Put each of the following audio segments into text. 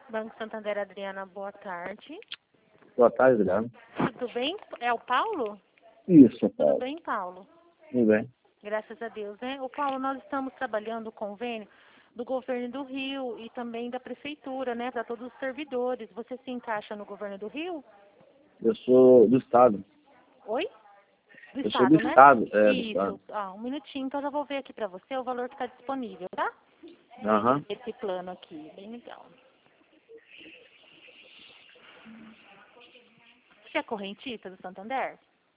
Banco Santander, Adriana, boa tarde. Boa tarde, Adriano. Tudo bem? É o Paulo? Isso, Tudo Paulo. bem, Paulo? Tudo bem. Graças a Deus, né? O Paulo, nós estamos trabalhando o convênio do governo do Rio e também da prefeitura, né? Para todos os servidores. Você se encaixa no governo do Rio? Eu sou do Estado. Oi? Do Eu sou Estado, do né? Estado, do Isso. Estado. Ah, um minutinho, então eu já vou ver aqui para você o valor que está disponível, tá? Aham. Esse plano aqui, bem legal. Você é correntista do Santander?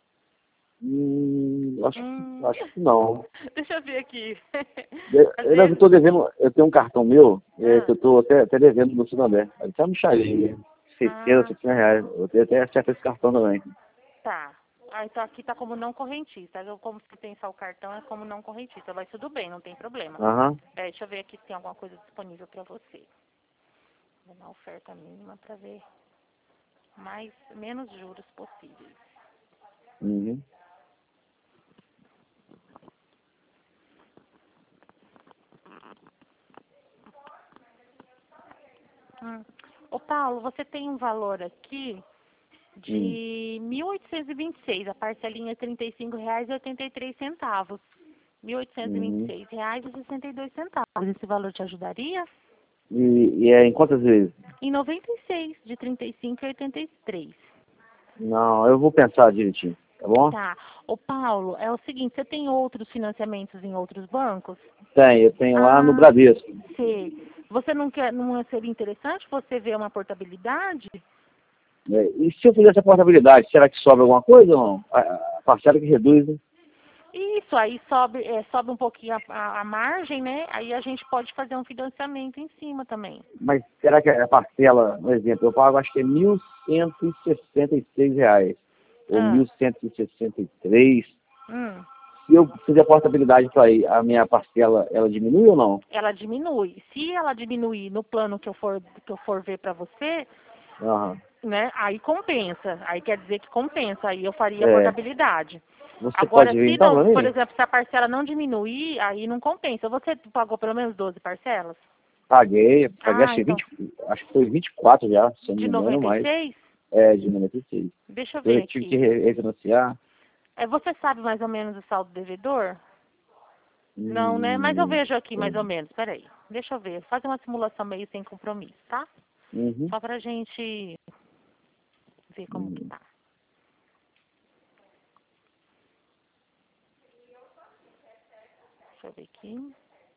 Acho que não. Deixa eu ver aqui. Às Eu vezes... estou devendo, eu tenho um cartão meu, que eu Ah, estou até devendo no Santander. Até me charinha, 60, ah, 70 reais. Eu tenho até acesso a esse cartão também. tá. Ah, então aqui tá como não correntista. Eu, como você tem só o cartão, é como não correntista. Mas tudo bem, não tem problema. Aham. Deixa eu ver aqui se tem alguma coisa disponível para você. Vou dar oferta mínima para ver menos juros possíveis. Uhum. Ô Paulo, você tem um valor aqui de 1.826, a parcelinha é R$ 35,83. Uhum. R$ 1.826,62. Esse valor te ajudaria? E é em quantas vezes? Em 96, de 35,83. Não, eu vou pensar direitinho, tá bom? Tá. Ô Paulo, é o seguinte, você tem outros financiamentos em outros bancos? Eu tenho lá no Ah, Bradesco. sei. Você não quer, não seria interessante você ver uma portabilidade? E se eu fizer essa portabilidade, será que sobra alguma coisa ou não? A parcela que reduz, né? Isso, aí sobe um pouquinho a margem, né? Aí a gente pode fazer um financiamento em cima também. Mas será que a parcela, por exemplo, eu pago acho que é R$ 1.166, ou Ah, 1.163. hum. Se eu fizer a portabilidade para aí, a minha parcela, ela diminui ou não? Ela diminui. Se ela diminuir no plano que eu for ver para você, Aham. né? Aí compensa. Aí quer dizer que compensa. Aí eu faria a É. portabilidade. Você pode Agora, ver se então não, para por mim? exemplo, se a parcela não diminuir, aí não compensa. Você pagou pelo menos 12 parcelas? Paguei Ah, acho que então, 20, acho que foi 24 já, se eu não de me engano, mais. 96? É, de 96. Deixa eu ver Eu tive que aqui. refinanciar. Você sabe mais ou menos o saldo devedor? Não, né? Mas eu Hum, vejo aqui mais ou menos. Peraí. Deixa eu ver. Faz uma simulação meio sem compromisso, tá? uhum. Só pra gente ver como que Hum. tá. Deixa eu ver aqui.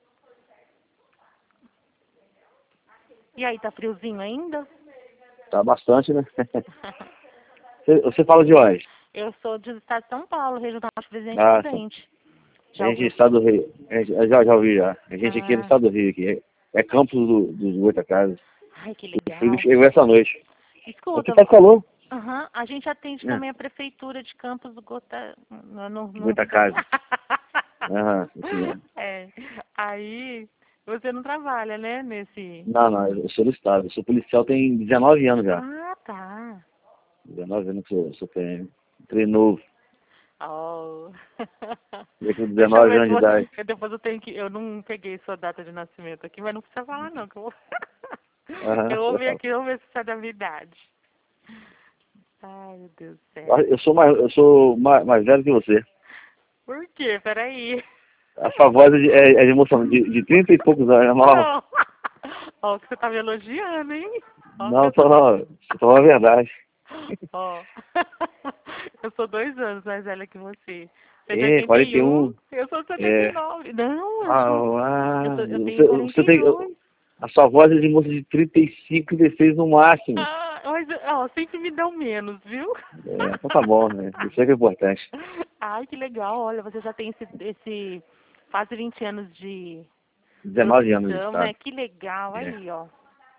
E aí, tá friozinho ainda? Tá bastante, né? Você fala de onde? Eu sou do estado de São Paulo, região da Presidente Ah, Prudente. a Já gente é ouviu? estado do Rio. Eu já ouvi já. A gente aqui é do Ah, estado do Rio. Aqui. É Campos dos Goitacazes. ai, que O frio legal. chegou essa noite. Aqui Escuta, faz calor. a gente atende É, também a prefeitura de Campos do Gota... Não. Goitacazes. Aham, isso mesmo. É, aí você não trabalha, né, nesse... Não, eu sou do estado. Eu sou policial tem 19 anos já. Ah, tá. 19 anos que eu sou PM. Entrei novo. Oh. Entrei com Deixa eu 19 ver anos se de você... idade. Depois eu tenho que... Eu não peguei sua data de nascimento aqui, mas não precisa falar não, que eu vou... Aham. Eu vou ver aqui, vamos ver se você é da minha idade. Ai, meu Deus do céu. Eu sou mais velho que você. Por quê? Peraí. A sua voz é de emoção, de 30 e poucos anos, é nova. Não. Ó, que você tá me elogiando, hein? Ó, que Não, eu tô... só falando a verdade. Ó. Eu sou 2 anos mais velha que você. Você é de É, 81, 41. eu sou de É. 79. Não, eu tenho Você tem. 42. A sua voz é de moça de 35, 16 no máximo. Ah, mas, ó, sempre me dão menos, viu? É, então tá bom, né? Isso é que é importante. Ai, que legal. Olha, você já tem esse quase 20 anos de 19 anos de profissão, né? estado. Que legal. É. Aí, ó.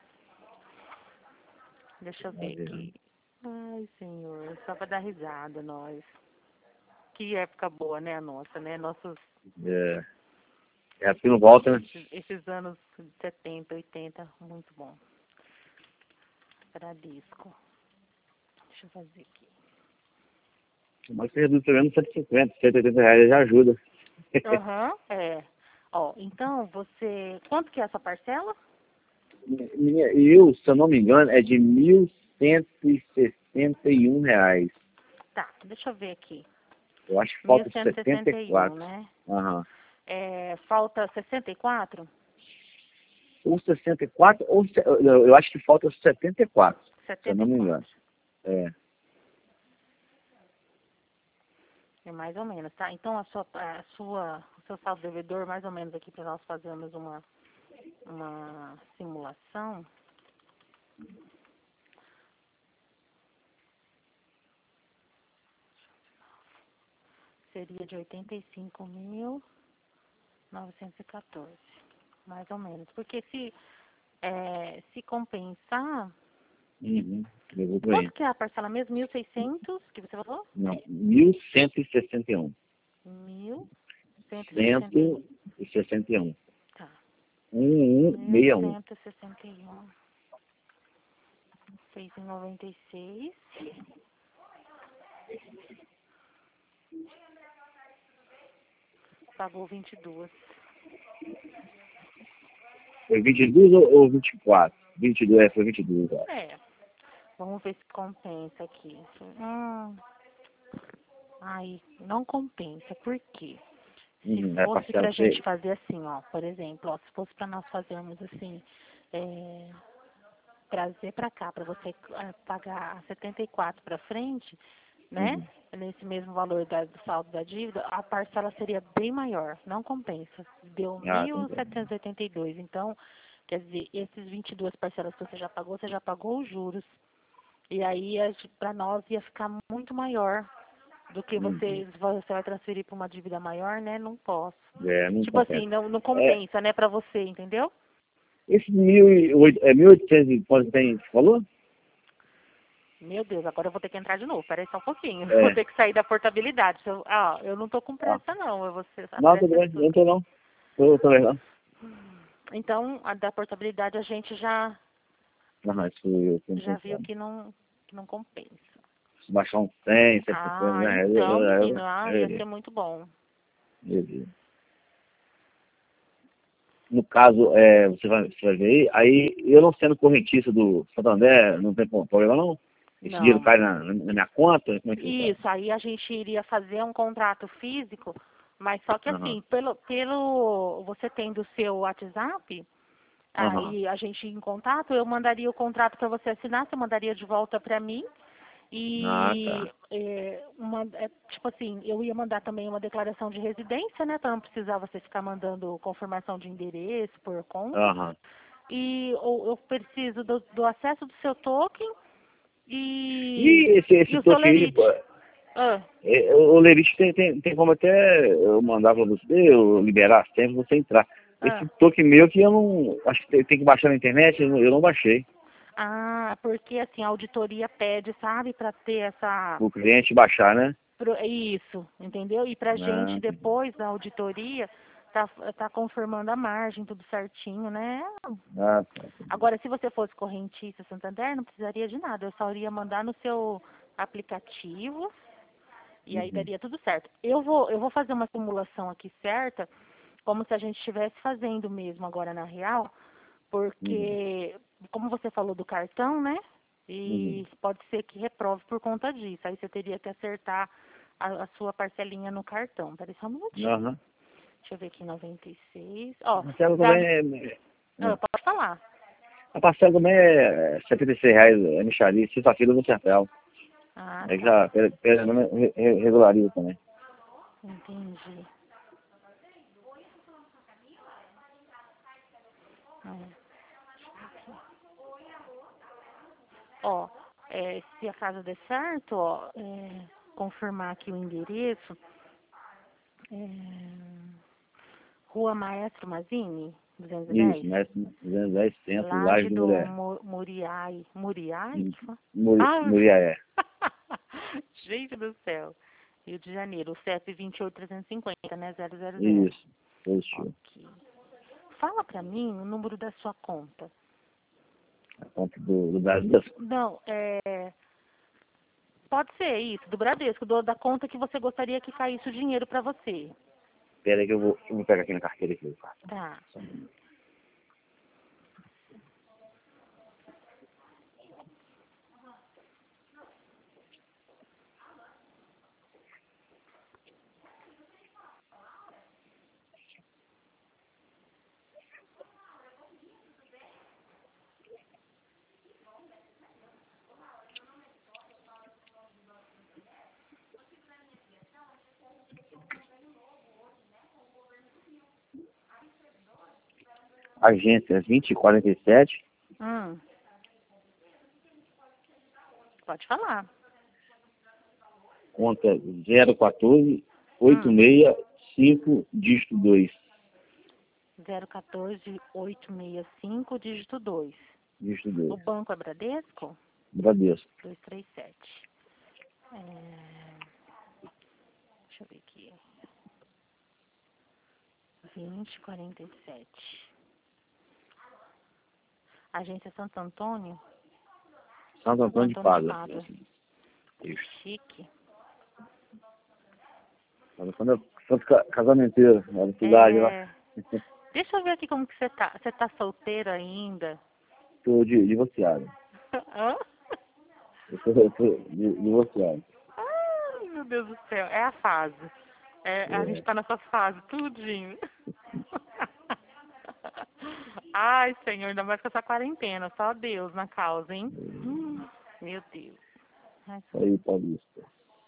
Deixa eu ver 19 aqui. anos. Ai, senhor, só pra dar risada, nós. Que época boa, né, a nossa, né? Nossos, É. É assim não volta, né? esses anos 70, 80, muito bom. Bradesco. Deixa eu fazer aqui. Mas você reduz pelo menos 150, 180 reais já ajuda. Aham, é. Ó, então você... Quanto que é essa parcela? eu, se eu não me engano, é de R$ 1.161. Tá, deixa eu ver aqui. Eu acho que falta 1.161, 74. né? Aham. Falta 64? Ou 64, eu acho que falta 74, se eu não me 74. engano. É. É mais ou menos, tá? Então o seu saldo devedor, mais ou menos aqui para nós fazermos uma simulação, seria de 85.914, mais ou menos. Porque se compensar, Uhum. Eu vou quanto bem. que é a parcela mesmo? 1.600 que você falou? Não, 1.161. 1.161. 161. Tá. 1161. 1.161. Fez em 96. Pagou 22. Foi 22 ou 24? 22, foi 22, eu acho. Vamos ver se compensa aqui. Ai, não compensa. Por quê? Se É fosse parcela pra gente feia. fazer assim, ó, por exemplo, ó, se fosse pra nós fazermos assim, trazer pra cá, pra você pagar 74 pra frente, né? Uhum. Nesse mesmo valor do saldo da dívida, a parcela seria bem maior. Não compensa. Deu Ah, mil tem que. setecentos e oitenta e dois. Então, quer dizer, esses 22 parcelas que você já pagou os juros. E aí, para nós, ia ficar muito maior do que você vai transferir para uma dívida maior, né? Não posso. Não Tipo compensa. assim, não É, compensa, né, para você, entendeu? esse 1.800 e quanto tem, você falou? Meu Deus, agora eu vou ter que entrar de novo. Peraí só um pouquinho. Vou É. ter que sair da portabilidade. Eu não tô com Ah, pressa, não. A não, pressa tudo é bem, sua. não tô não. Tô legal. Então, a da portabilidade a gente Não, isso eu tenho já viu pensado. que não compensa. Se baixar uns 100, 150, Ah, né? então, menino, ia ser muito bom. Eu- No caso, você vai ver aí, eu não sendo correntista do Santander, não tem problema não? Esse dinheiro Não. cai na minha conta? Como é que faz? Isso, aí a gente iria fazer um contrato físico, mas só que Aham, assim, você tendo o seu WhatsApp, aham. aí a gente em contato, eu mandaria o contrato para você assinar, você mandaria de volta para mim. Ah, E tá. tipo assim, eu ia mandar também uma declaração de residência, né? Para não precisar você ficar mandando confirmação de endereço por conta. Aham. E eu preciso do acesso do seu token e, E esse o seu toque aí, lerite. Ah, o Lerite tem como até eu mandar pra você, eu liberar sempre você entrar. Esse ah. toque meu que eu não, acho que tem que baixar na internet, eu não baixei. Porque assim, a auditoria pede, sabe, para ter O cliente baixar, né? isso, entendeu? E pra gente Ah, depois da auditoria tá confirmando a margem, tudo certinho, né? tá. Agora, se você fosse correntista Santander, não precisaria de nada. Eu só iria mandar no seu aplicativo e aí Uhum, daria tudo certo. Eu vou fazer uma simulação aqui certa, como se a gente estivesse fazendo mesmo agora na real, uhum, porque, como você falou do cartão, né? uhum. E pode ser que reprove por conta disso. Aí você teria que acertar a sua parcelinha no cartão. Peraí só um minutinho. Aham. Deixa eu ver aqui, 96. Ó, A parcela pra, também pode falar. a parcela também é R$ 76, é mixaria, sexta-feira no Central. Ah, Aí tá. já, pelo menos, regulariza também. Entendi. É. Ó, se a casa der certo, ó, confirmar aqui o endereço, é, Rua Maestro Mazini, Isso, 210, mas 210 centro, Laje Laje do do Mulher. Muriai. Muriai? Que fala? Muriaé. Gente do céu. Rio de Janeiro, o CEP 28350, né? 000. Isso, positivo. Ok. Fala pra mim o número da sua conta. A conta do Brasil. Não, pode ser isso, do Bradesco, da conta que você gostaria que caísse o dinheiro pra você. Espera aí que eu vou pegar aqui na carteira aqui. Tá. Agência 2047. Pode falar. Conta 014 865 dígito 2. 014 865 dígito 2. Dígito 2. O banco é Bradesco? Bradesco. 237. Deixa eu ver aqui. 2047. Agência Santo Antônio? Santo Antônio de Padua. Chique. Santo Casamenteiro, na cidade lá. Deixa eu ver aqui como que você tá. Você tá solteiro ainda? Estou divorciado. Hã? Eu tô divorciado. Ai, meu Deus do céu. É a fase. A gente tá nessa fase, tudinho. Ai, Senhor, ainda mais com essa quarentena. Só Deus na causa, hein? Meu Deus. Ai, aí, Paulista.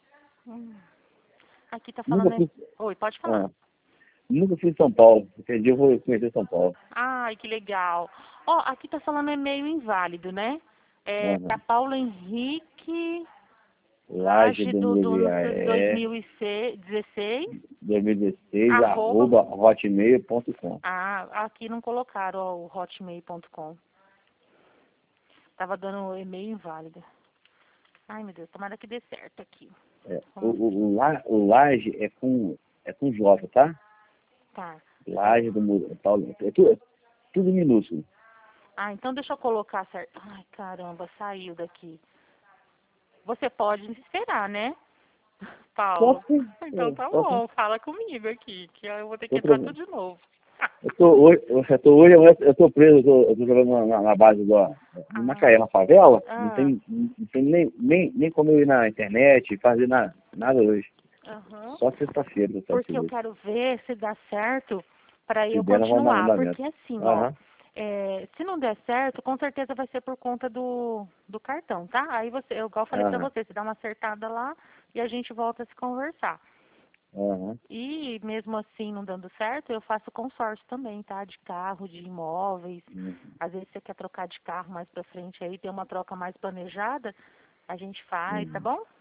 Aqui tá falando... Oi, pode falar. Nunca fui em São Paulo. Esse dia eu vou conhecer São Paulo. Ai, que legal. Ó, aqui tá falando e-mail inválido, né? Pra Paulo Henrique... Laje do 2016, 2016, arroba hotmail.com. Aqui não colocaram ó, o hotmail.com. Tava dando e-mail inválido. Ai, meu Deus, tomara que dê certo aqui. O Laje é com J, tá? Tá. Laje do Paulo. É tudo minúsculo. Então deixa eu colocar certo. Ai, caramba, saiu daqui. Você pode esperar, né, Paulo? Então tá bom, fala comigo aqui, que eu vou ter que entrar tudo de novo. Eu tô preso, eu tô jogando na base do Macaé, na favela. Não tem nem como eu ir na internet, fazer nada hoje. Só sexta-feira. Porque eu quero ver se dá certo para eu continuar. Porque assim, ó, se não der certo, com certeza vai ser por conta do cartão, tá? Aí você, igual eu falei pra você dá uma acertada lá e a gente volta a se conversar. E mesmo assim não dando certo, eu faço consórcio também, tá? De carro, de imóveis. Às vezes você quer trocar de carro mais pra frente aí, tem uma troca mais planejada, a gente faz, tá bom?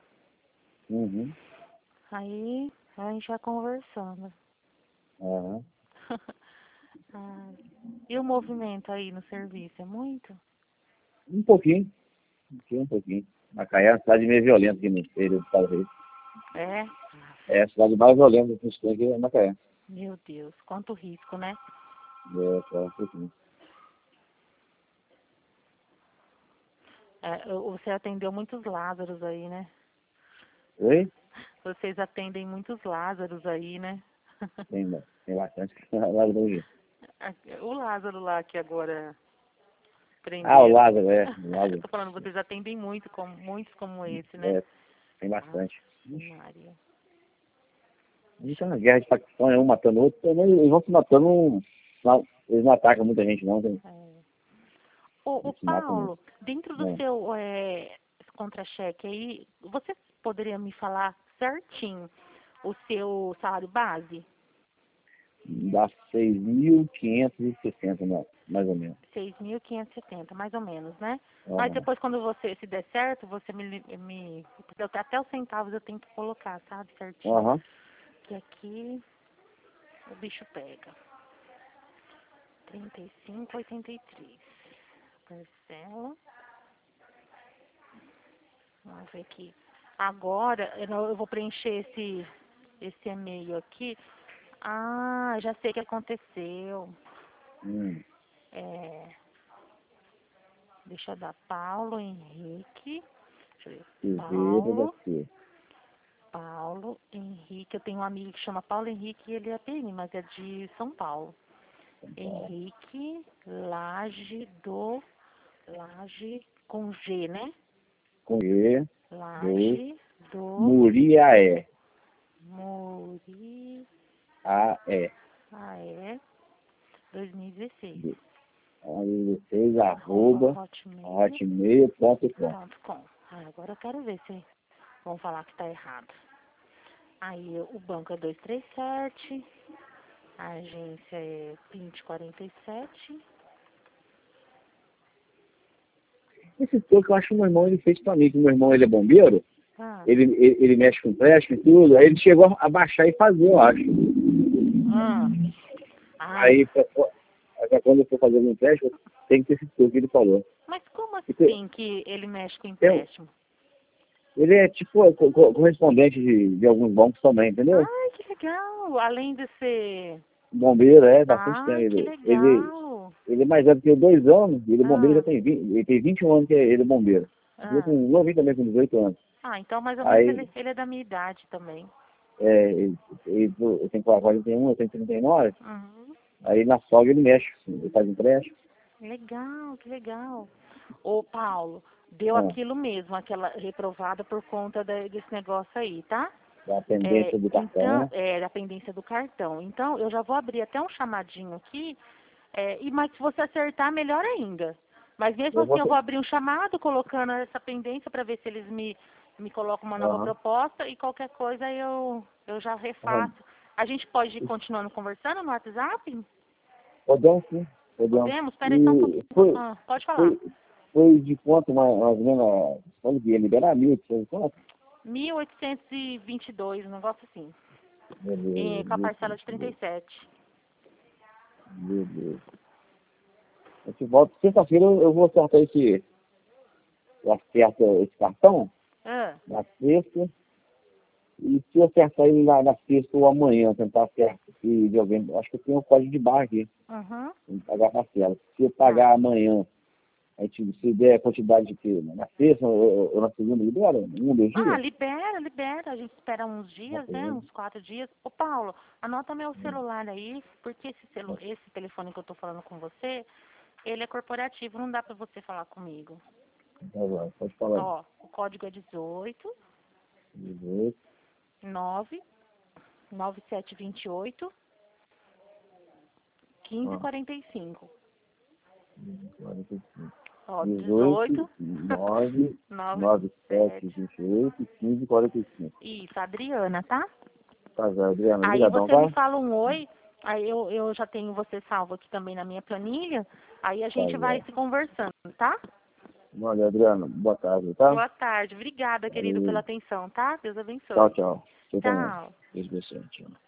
Aí a gente vai conversando. E o movimento aí no serviço, é muito? Um pouquinho. Macaé é uma cidade meio violenta aqui no interior do Estado do Rio. É a cidade mais violenta que a gente tem aqui é Macaé. Meu Deus, quanto risco, né? Só um pouquinho. Você atendeu muitos Lázaros aí, né? Oi? Vocês atendem muitos Lázaros aí, né? Tem bastante Lázaro hoje. O Lázaro lá que agora prendeu. O Lázaro, Lázaro. Tô falando, vocês atendem muitos como esse, né? Tem bastante. Maria. A gente tá na guerra de facção, um matando o outro. Eles vão se matando, eles não atacam muita gente, não. O Paulo, dentro do seu contra-cheque aí, você poderia me falar certinho o seu salário base? Dá 6.560, mais ou menos. 6.570, mais ou menos, né? Mas depois, quando se der certo, você até os centavos eu tenho que colocar, sabe? Certinho. Que aqui o bicho pega. 35,83. Parcela. Vamos ver aqui. Agora, eu vou preencher esse e-mail aqui. Já sei o que aconteceu. Deixa eu dar Paulo Henrique. Deixa eu ver. Paulo Henrique. Eu tenho um amigo que chama Paulo Henrique e ele é PN, mas é de São Paulo. Henrique Laje com G, né? Com G. Laje do Muriaé. 2016. 2016, arroba hotmail.com. Agora eu quero ver se vão falar que tá errado. Aí o banco é 237. A agência é 2047. Esse toque eu acho que o meu irmão ele fez pra mim, que o meu irmão ele é bombeiro, Ah. ele mexe com empréstimo e tudo, aí ele chegou a baixar e fazer, eu acho. Ah. Aí quando eu for fazer um empréstimo, tem que ter esse toque que ele falou. Mas como Porque assim que ele mexe com empréstimo? ele é tipo correspondente de alguns bancos também, entendeu? Ai, que legal! Além de ser... Bombeiro, bastante tempo. Ai, que legal! Ele é mais velho que eu, 2 anos, ele é bombeiro, Ah. já tem 20, ele tem 21 anos que ele é bombeiro. Eu com Ah. novinho também, com 18 anos. Ah, então mais ou menos Aí, ele é da minha idade também. eu tenho 41, eu tenho 39, Uhum. aí na sogra ele mexe, ele faz empréstimo. Legal, que legal. Ô, Paulo, deu Ah, aquilo mesmo, aquela reprovada por conta desse negócio aí, tá? da pendência do cartão, Então, né? da pendência do cartão. Então, eu já vou abrir até um chamadinho aqui, mas se você acertar, melhor ainda. Mas mesmo Eu assim, vou eu ter... vou abrir um chamado colocando essa pendência para ver se eles me colocam uma nova Aham. proposta e qualquer coisa eu já Aham. refaço. A gente pode ir continuando conversando no WhatsApp? Podemos sim, podemos. Podemos? Espera aí só um E pouquinho. Pode falar. foi de quanto mais ou menos, quando que ia liberar 1.800 quanto? 1822, um negócio assim. Beleza, Com a parcela de 37. beleza. Eu te volto. Sexta-feira eu vou acertar eu acerto esse cartão Ah, na sexta. E se eu acertar ele na sexta ou amanhã, tentar acertar se de alguém, acho que eu tenho um código de barra aqui, uhum. tem que pagar a parcela. Se eu Tá. pagar amanhã, a gente, se der a quantidade de que na sexta ou na segunda, libera? Um, 2 dias? Libera. A gente espera uns dias, né? Uns 4 dias. Ô, Paulo, anota meu celular aí, porque esse telefone que eu tô falando com você, ele é corporativo, não dá pra você falar comigo. Tá bom, pode falar. Ó, o código é 18 18, 9 9728 1545. 45. Ó, 18, 18 9, 97. 97, 28, 15, 45. Isso, Adriana, tá? Tá, Zé Adriano, Aí obrigadão, você me tá? fala um oi, aí eu já tenho você salvo aqui também na minha planilha, aí a Tá, gente vai Zé. se conversando, tá? Olha, Adriano, boa tarde, tá? Boa tarde, obrigada, querido, pela Valeu. atenção, tá? Deus Tchau, abençoe. tchau. Você também. Tchau. Deus abençoe. Tchau.